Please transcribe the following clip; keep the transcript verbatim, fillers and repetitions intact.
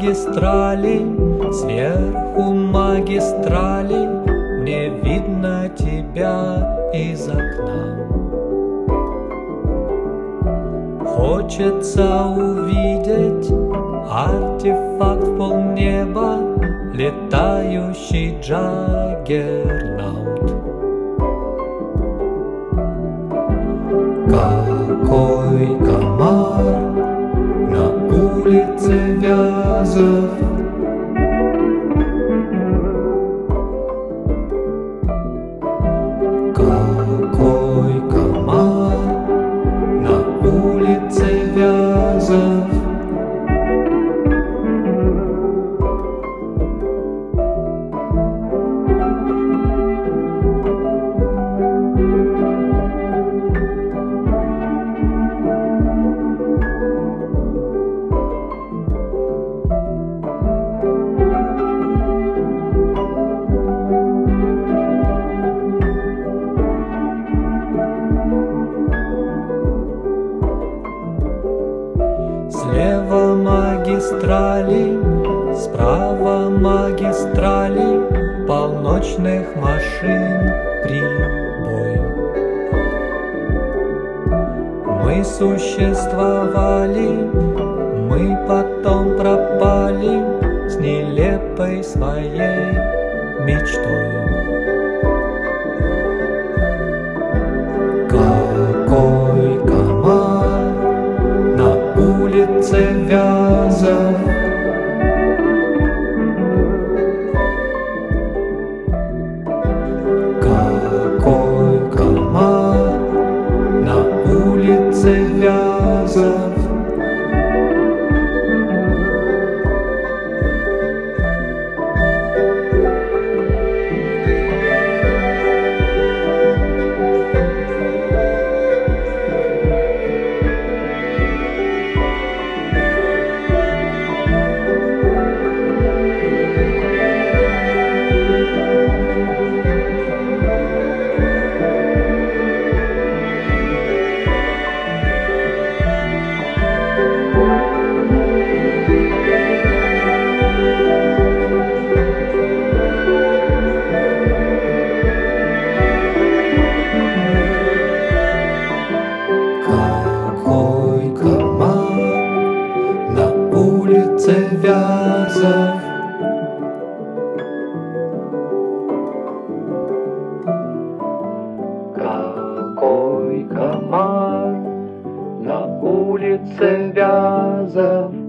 магистрали, сверху магистрали, мне видно тебя из окна. Хочется увидеть артефакт в полнеба, летающий джаггернаут. Какой комар на улице Вязов, какой комар на улице Вязов. Слева магистрали, справа магистрали, полночных машин прибой. Мы существовали, мы потом пропали с нелепой своей мечтой. Какой комар на улице Вязов, какой комар на улице Вязов. Вязов. Какой комар на улице Вязов.